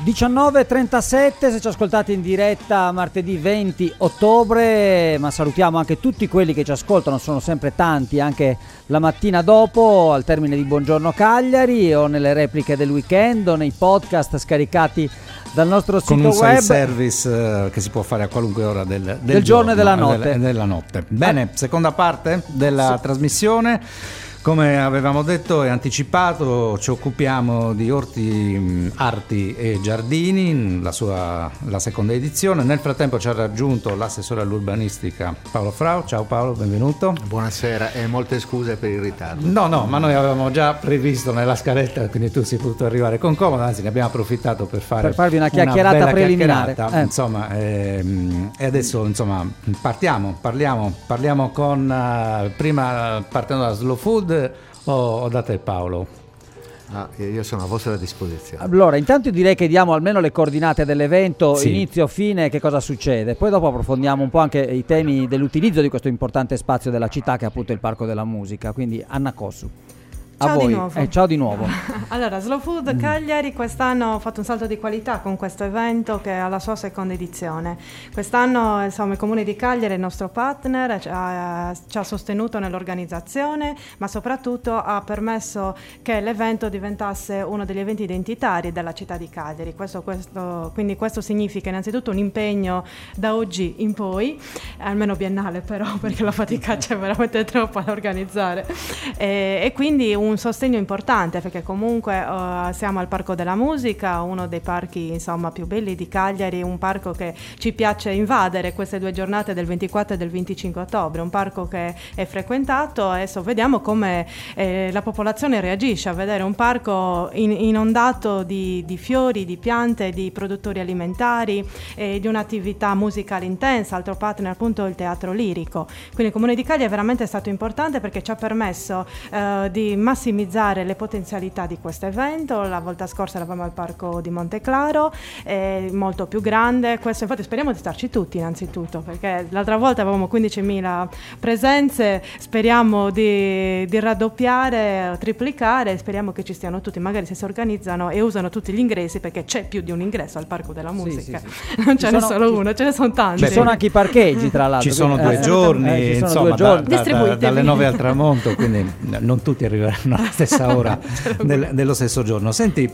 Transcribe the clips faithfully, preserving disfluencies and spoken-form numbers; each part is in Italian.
diciannove e trentasette, se ci ascoltate in diretta martedì venti ottobre, ma salutiamo anche tutti quelli che ci ascoltano, sono sempre tanti, anche la mattina dopo al termine di Buongiorno Cagliari o nelle repliche del weekend o nei podcast scaricati dal nostro sito con un web. service uh, che si può fare a qualunque ora del, del, del giorno giorno e della notte. Del, della notte. Bene, ah. seconda parte della sì. trasmissione. Come avevamo detto e anticipato, ci occupiamo di orti, arti e giardini, la sua la seconda edizione. Nel frattempo ci ha raggiunto l'assessore all'urbanistica Paolo Frau. Ciao Paolo, benvenuto. Buonasera e molte scuse per il ritardo. No, no, ma noi avevamo già previsto nella scaletta, quindi tu sei potuto arrivare con comodo, anzi ne abbiamo approfittato per fare per farvi una chiacchierata una preliminare. Chiacchierata, eh. Insomma, ehm, e adesso insomma partiamo, parliamo, parliamo con uh, prima partendo da Slow Food. O, o da te Paolo? Ah, io sono a vostra disposizione. Allora, intanto direi che diamo almeno le coordinate dell'evento, sì. inizio, fine, che cosa succede. Poi dopo approfondiamo un po' anche i temi dell'utilizzo di questo importante spazio della città che è appunto il Parco della Musica. Quindi Anna Cossu. A ciao voi. di nuovo. Eh, ciao di nuovo. Allora, Slow Food Mm. Cagliari quest'anno ha fatto un salto di qualità con questo evento che ha la sua seconda edizione. Quest'anno insomma, il Comune di Cagliari è il nostro partner, ci ha, ci ha sostenuto nell'organizzazione, ma soprattutto ha permesso che l'evento diventasse uno degli eventi identitari della città di Cagliari. Questo, questo, quindi questo significa innanzitutto un impegno da oggi in poi, almeno biennale però, perché la fatica c'è veramente troppo da organizzare, e, e quindi un un sostegno importante, perché comunque uh, siamo al Parco della Musica, uno dei parchi insomma più belli di Cagliari, un parco che ci piace invadere queste due giornate del ventiquattro e del venticinque ottobre, un parco che è frequentato. Adesso vediamo come eh, la popolazione reagisce a vedere un parco in, inondato di, di fiori, di piante, di produttori alimentari, eh, di un'attività musicale intensa. Altro partner appunto il teatro lirico, quindi il Comune di Cagliari è veramente stato importante perché ci ha permesso eh, di massimizzare le potenzialità di questo evento. La volta scorsa eravamo al Parco di Monteclaro, è molto più grande. Questo infatti speriamo di starci tutti innanzitutto, perché l'altra volta avevamo quindicimila presenze, speriamo di, di raddoppiare, triplicare, speriamo che ci stiano tutti, magari se si organizzano e usano tutti gli ingressi, perché c'è più di un ingresso al Parco della Musica, sì, sì, sì. non ce n'è solo uno, ce ne sono tanti. Ci sono anche i parcheggi tra l'altro. Ci sono eh, due eh, giorni, eh, ci sono insomma, due giorni. Da, da, da, dalle nove al tramonto, quindi non tutti arriveranno alla stessa ora del, dello stesso giorno. Senti,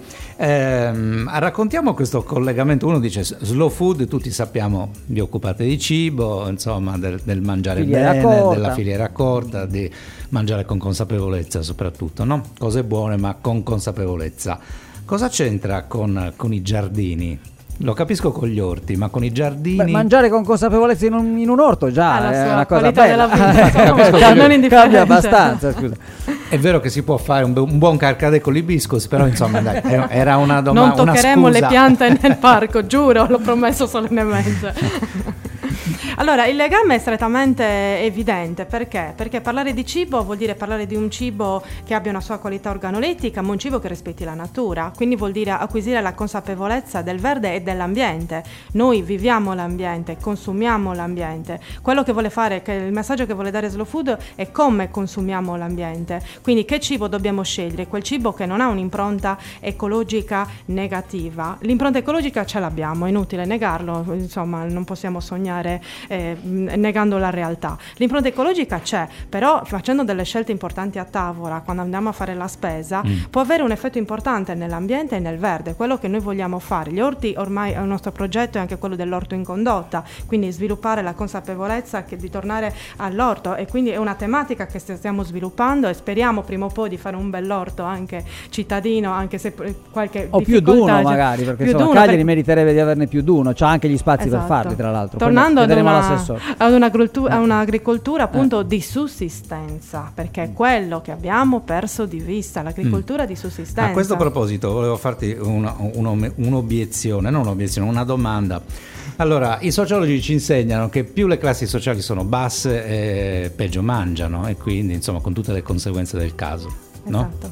ehm, raccontiamo questo collegamento. Uno dice slow food, tutti sappiamo vi occupate di cibo, insomma del, del mangiare filiera bene, corta. della filiera corta, di mangiare con consapevolezza soprattutto, no? Cose buone ma con consapevolezza. Cosa c'entra con, con i giardini? Lo capisco con gli orti, ma con i giardini... Beh, mangiare con consapevolezza in un, in un orto già ah, è sua una cosa qualità bella. Della vita, cambia, non indifferente. cambia abbastanza, scusa. È vero che si può fare un, un buon carcadè con l'ibiscus, però insomma dai, era una domanda. Non toccheremo una le piante nel parco, giuro, l'ho promesso solennemente. Allora, il legame è strettamente evidente, perché? Perché parlare di cibo vuol dire parlare di un cibo che abbia una sua qualità organolettica, ma un cibo che rispetti la natura, quindi vuol dire acquisire la consapevolezza del verde e dell'ambiente. Noi viviamo l'ambiente, consumiamo l'ambiente. Quello che vuole fare, che il messaggio che vuole dare Slow Food è come consumiamo l'ambiente, quindi che cibo dobbiamo scegliere, quel cibo che non ha un'impronta ecologica negativa. L'impronta ecologica ce l'abbiamo, è inutile negarlo, insomma non possiamo sognare Eh, negando la realtà. L'impronta ecologica c'è, però facendo delle scelte importanti a tavola quando andiamo a fare la spesa mm. può avere un effetto importante nell'ambiente e nel verde, quello che noi vogliamo fare. Gli orti ormai è un nostro progetto, è anche quello dell'orto in condotta, quindi sviluppare la consapevolezza che di tornare all'orto, e quindi è una tematica che stiamo sviluppando e speriamo prima o poi di fare un bell'orto anche cittadino, anche se qualche o più d'uno c'è. magari, perché più insomma Cagliari per... meriterebbe di averne più d'uno, c'ha anche gli spazi esatto. per farli tra l'altro. Tornando ad una, ad un'agricoltura, eh. un'agricoltura appunto eh. di sussistenza, perché è quello che abbiamo perso di vista, l'agricoltura mm. di sussistenza. A questo proposito volevo farti una, una, un'obiezione, non un'obiezione, una domanda. Allora, i sociologi ci insegnano che più le classi sociali sono basse, eh, peggio mangiano, e quindi insomma con tutte le conseguenze del caso, no? Esatto.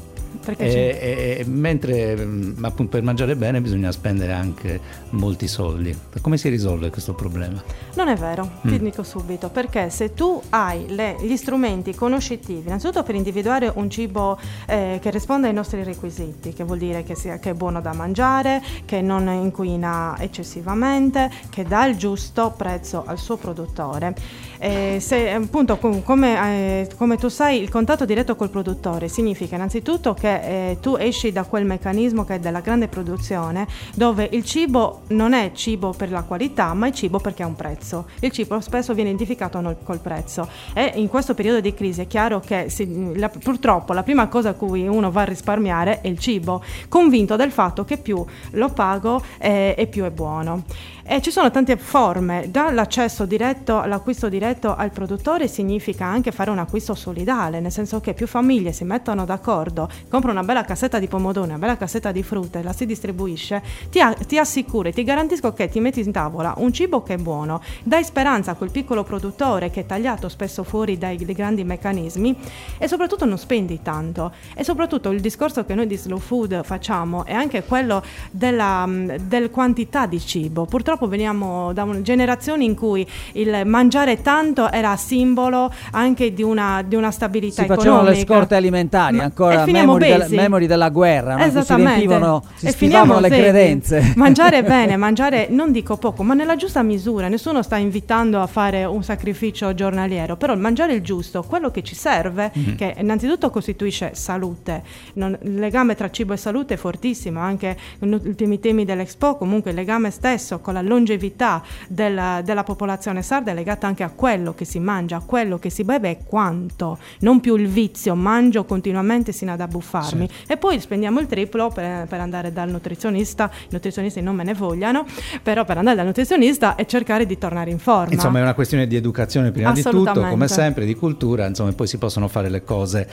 Perché e, e, mentre mh, appunto per mangiare bene bisogna spendere anche molti soldi. Come si risolve questo problema? Non è vero, Mm. ti dico subito, perché se tu hai le- gli strumenti conoscitivi, innanzitutto per individuare un cibo eh, che risponde ai nostri requisiti, che vuol dire che, sia, che è buono da mangiare, che non inquina eccessivamente, che dà il giusto prezzo al suo produttore. Eh, se appunto com- come, eh, come tu sai, il contatto diretto col produttore significa innanzitutto che eh, tu esci da quel meccanismo che è della grande produzione, dove il cibo non è cibo per la qualità, ma è cibo perché ha un prezzo. Il cibo spesso viene identificato no- col prezzo, e in questo periodo di crisi è chiaro che si, la, purtroppo la prima cosa a cui uno va a risparmiare è il cibo, convinto del fatto che più lo pago eh, e più è buono. E ci sono tante forme, dall'accesso diretto all'acquisto diretto al produttore significa anche fare un acquisto solidale, nel senso che più famiglie si mettono d'accordo, comprano una bella cassetta di pomodori, una bella cassetta di frutta e la si distribuisce, ti, a- ti assicuro e ti garantisco che ti metti in tavola un cibo che è buono, dai speranza a quel piccolo produttore che è tagliato spesso fuori dai, dai grandi meccanismi, e soprattutto non spendi tanto. E soprattutto il discorso che noi di slow food facciamo è anche quello della del quantità di cibo. Purtroppo veniamo da un- generazioni in cui il mangiare tanto era simbolo anche di una, di una stabilità Si facevano economica. le scorte alimentari, Ma- ancora e finiamo memori, del- obesi. memori della guerra, no? Che si Esattamente. riempivano, si E stivavano finiamo le obesi. credenze. Mangiare bene, mangiare non dico poco, ma nella giusta misura. Nessuno sta invitando a fare un sacrificio giornaliero, però il mangiare il giusto, quello che ci serve, Mm-hmm. che innanzitutto costituisce salute. Non- il legame tra cibo e salute è fortissimo, anche negli ultimi temi dell'Expo, comunque il legame stesso con la longevità della, della popolazione sarda è legata anche a quello che si mangia, a quello che si beve e quanto, non più il vizio, mangio continuamente sino ad abbuffarmi. E poi spendiamo il triplo per, per andare dal nutrizionista, i nutrizionisti non me ne vogliano, però per andare dal nutrizionista e cercare di tornare in forma. Insomma è una questione di educazione prima di tutto, Assolutamente. come sempre, di cultura, insomma, e poi si possono fare le cose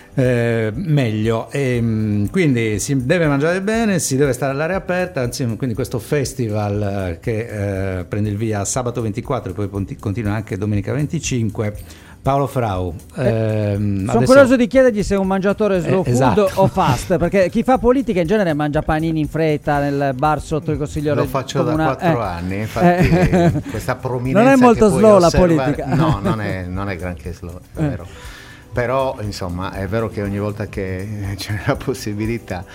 eh, meglio. E, mh, quindi si deve mangiare bene, si deve stare all'aria aperta, anzi, quindi questo festival eh, che eh, prende il via sabato ventiquattro e poi ponti- continua anche domenica venticinque. Paolo Frau, ehm, Sono adesso- curioso di chiedergli se è un mangiatore slow Eh, food esatto. o fast, perché chi fa politica in genere mangia panini in fretta nel bar sotto il consiglio Lo reg- faccio da comuna- quattro eh. anni, infatti Eh. questa prominenza Non è molto che puoi slow la osservare- politica. No, non è, non è granché slow, è Eh. vero. Però insomma è vero che ogni volta che c'è la possibilità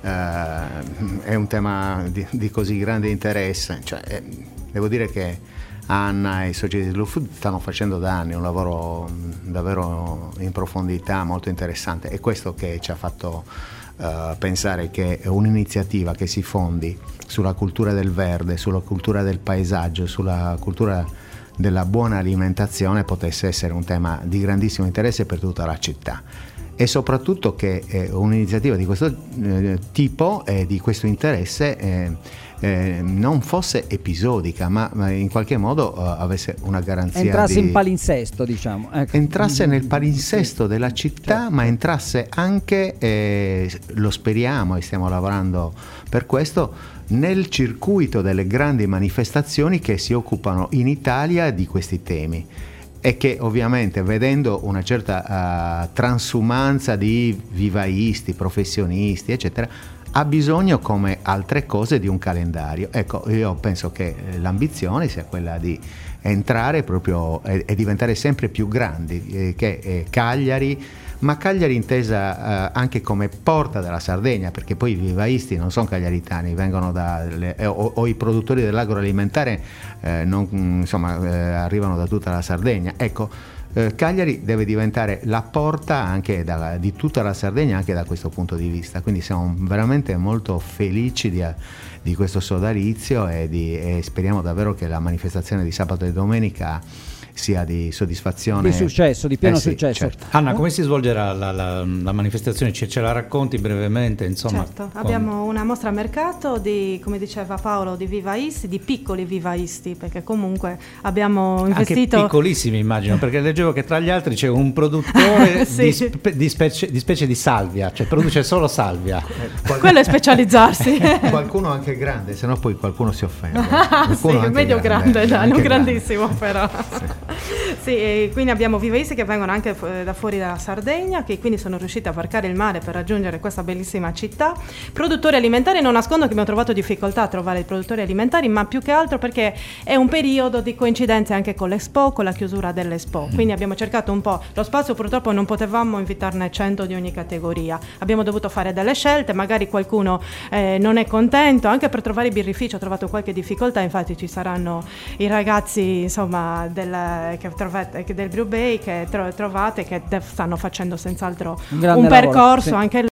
eh, è un tema di, di così grande interesse. Cioè, eh, devo dire che Anna e i soci di Slow Food stanno facendo da anni un lavoro mh, davvero in profondità, molto interessante. È questo che ci ha fatto uh, pensare che un'iniziativa che si fondi sulla cultura del verde, sulla cultura del paesaggio, sulla cultura della buona alimentazione potesse essere un tema di grandissimo interesse per tutta la città. E soprattutto che eh, un'iniziativa di questo eh, tipo e eh, di questo interesse eh, eh, non fosse episodica, ma, ma in qualche modo eh, avesse una garanzia Entrasse di... in palinsesto, diciamo. Ecco. entrasse nel palinsesto della città, Certo. ma entrasse anche, eh, lo speriamo e stiamo lavorando per questo, nel circuito delle grandi manifestazioni che si occupano in Italia di questi temi. E che ovviamente, vedendo una certa uh, transumanza di vivaisti, professionisti, eccetera, ha bisogno, come altre cose, di un calendario. Ecco, io penso che l'ambizione sia quella di entrare proprio e, e diventare sempre più grandi, eh, che eh, Cagliari, ma Cagliari intesa eh, anche come porta della Sardegna, perché poi i vivaisti non sono cagliaritani, vengono da le, eh, o, o i produttori dell'agroalimentare eh, non, insomma, eh, arrivano da tutta la Sardegna. Ecco, eh, Cagliari deve diventare la porta anche da, di tutta la Sardegna, anche da questo punto di vista. Quindi siamo veramente molto felici di, di questo sodalizio e, di, e speriamo davvero che la manifestazione di sabato e domenica sia di soddisfazione, Di successo, di pieno Eh sì, successo. certo. Anna, come si svolgerà la, la, la manifestazione? Ce, ce la racconti brevemente? Insomma, Certo, con- abbiamo una mostra a mercato di, come diceva Paolo, di vivaisti, di piccoli vivaisti, perché comunque abbiamo anche investito... piccolissimi, immagino, perché leggevo che tra gli altri c'è un produttore Sì. di, spe- di specie, di specie di salvia, cioè produce solo salvia. Quello è specializzarsi. Qualcuno anche grande, se no poi qualcuno si offende. Ah, sì, Qualcuno anche medio grande, dai, anche non grande. grandissimo però. Sì. Sì, e quindi abbiamo vivaisti che vengono anche da fuori dalla Sardegna, che quindi sono riusciti a varcare il mare per raggiungere questa bellissima città. Produttori alimentari, non nascondo che abbiamo trovato difficoltà a trovare i produttori alimentari, ma più che altro perché è un periodo di coincidenze anche con l'Expo, con la chiusura dell'Expo. Quindi abbiamo cercato un po' lo spazio, purtroppo non potevamo invitarne cento di ogni categoria. Abbiamo dovuto fare delle scelte, magari qualcuno eh, non è contento, anche per trovare i birrifici ho trovato qualche difficoltà, infatti ci saranno i ragazzi insomma del, che trovate, del Brew Bay che tro- trovate che stanno facendo senz'altro un, un percorso, sì, anche